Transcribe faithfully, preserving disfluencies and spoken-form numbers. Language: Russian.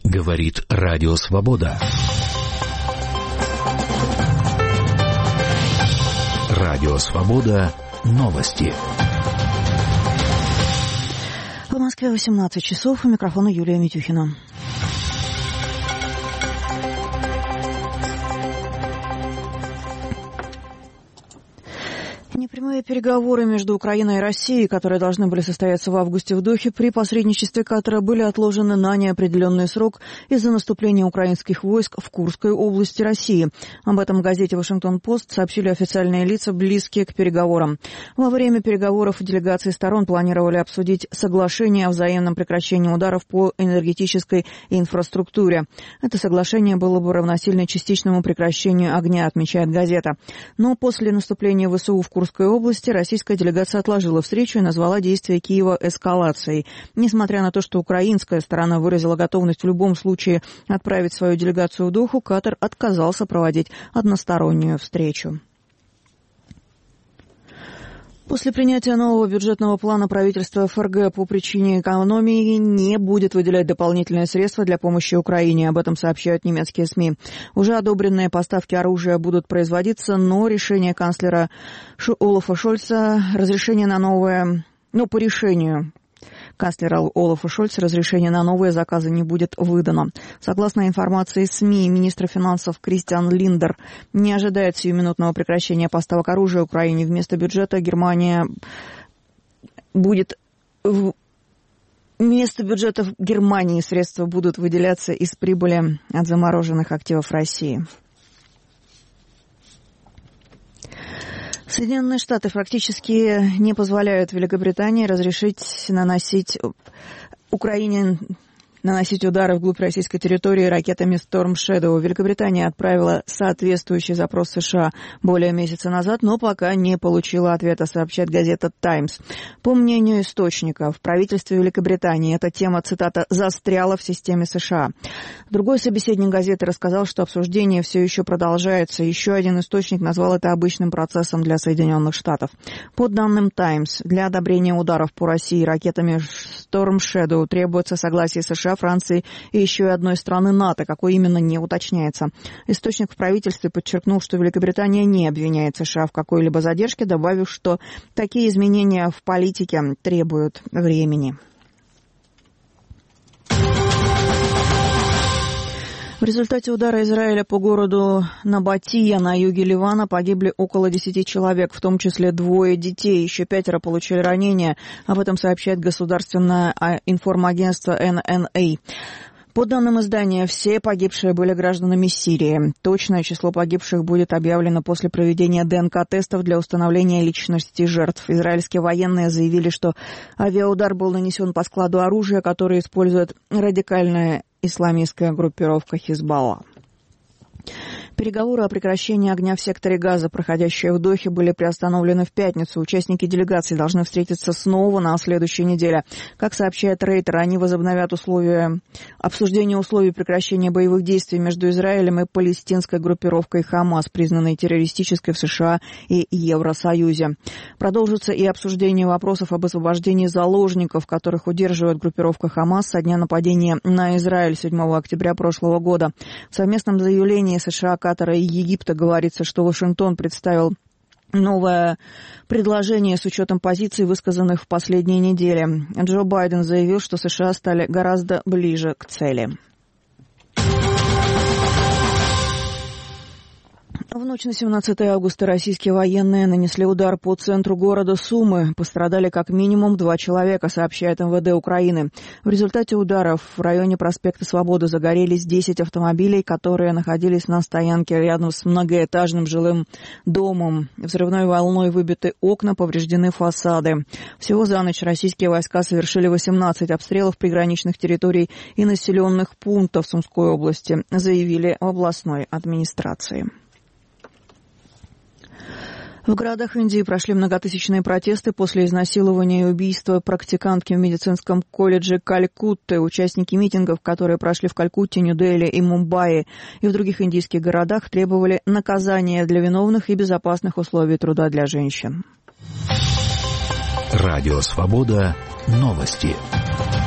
Говорит Радио Свобода. Радио Свобода. Новости. В Москве восемнадцать часов. У микрофона Юлия Митюхина. Непрямые переговоры между Украиной и Россией, которые должны были состояться в августе в Дохе, при посредничестве Катара были отложены на неопределенный срок из-за наступления украинских войск в Курской области России. Об этом в газете «Вашингтон-Пост» сообщили официальные лица, близкие к переговорам. Во время переговоров делегации сторон планировали обсудить соглашение о взаимном прекращении ударов по энергетической инфраструктуре. Это соглашение было бы равносильно частичному прекращению огня, отмечает газета. Но после наступления ВСУ в Курской области российская делегация отложила встречу и назвала действия Киева эскалацией. Несмотря на то, что украинская сторона выразила готовность в любом случае отправить свою делегацию в Доху, Катар отказался проводить одностороннюю встречу. После принятия нового бюджетного плана правительства ФРГ по причине экономии не будет выделять дополнительные средства для помощи Украине. Об этом сообщают немецкие СМИ. Уже одобренные поставки оружия будут производиться, но решение канцлера Олафа Шольца, разрешение на новое, ну, по решению канцлера Олафа Шольца разрешение на новые заказы не будет выдано. Согласно информации СМИ, министр финансов Кристиан Линдер не ожидает сиюминутного прекращения поставок оружия Украине. Вместо бюджета Германия будет... Вместо бюджета Германии средства будут выделяться из прибыли от замороженных активов России. Соединенные Штаты фактически не позволяют Великобритании разрешить наносить Украине наносить удары вглубь российской территории ракетами Storm Shadow. Великобритания отправила соответствующий запрос США более месяца назад, но пока не получила ответа, сообщает газета «Таймс». По мнению источника, в правительстве Великобритании эта тема, цитата, «застряла в системе США». Другой собеседник газеты рассказал, что обсуждение все еще продолжается. Еще один источник назвал это обычным процессом для Соединенных Штатов. По данным «Таймс», для одобрения ударов по России ракетами Storm Shadow требуется согласие США, Франции и еще и одной страны НАТО, какой именно, не уточняется. Источник в правительстве подчеркнул, что Великобритания не обвиняет США в какой-либо задержке, добавив, что такие изменения в политике требуют времени. В результате удара Израиля по городу Набатия на юге Ливана погибли около десяти человек, в том числе двое детей. Еще пятеро получили ранения. Об этом сообщает государственное информагентство эн эн эй. По данным издания, все погибшие были гражданами Сирии. Точное число погибших будет объявлено после проведения ДНК-тестов для установления личности жертв. Израильские военные заявили, что авиаудар был нанесен по складу оружия, которое использует радикальная исламистская группировка Хизбалла. Переговоры о прекращении огня в секторе Газа, проходящие в Дохе, были приостановлены в пятницу. Участники делегации должны встретиться снова на следующей неделе. Как сообщает Рейтер, они возобновят условия, обсуждение условий прекращения боевых действий между Израилем и палестинской группировкой Хамас, признанной террористической в США и Евросоюзе. Продолжится и обсуждение вопросов об освобождении заложников, которых удерживает группировка Хамас со дня нападения на Израиль седьмого октября прошлого года. В совместном заявлении США, Катара и Египта говорится, что Вашингтон представил новое предложение с учетом позиций, высказанных в последние недели. Джо Байден заявил, что США стали гораздо ближе к цели. В ночь на семнадцатое августа российские военные нанесли удар по центру города Сумы. Пострадали как минимум два человека, сообщает эм вэ дэ Украины. В результате ударов в районе проспекта Свободы загорелись десять автомобилей, которые находились на стоянке рядом с многоэтажным жилым домом. Взрывной волной выбиты окна, повреждены фасады. Всего за ночь российские войска совершили восемнадцать обстрелов приграничных территорий и населенных пунктов Сумской области, заявили в областной администрации. В городах Индии прошли многотысячные протесты после изнасилования и убийства практикантки в медицинском колледже Калькутты. Участники митингов, которые прошли в Калькутте, Нью-Дели и Мумбаи и в других индийских городах, требовали наказания для виновных и безопасных условий труда для женщин. Радио Свобода. Новости.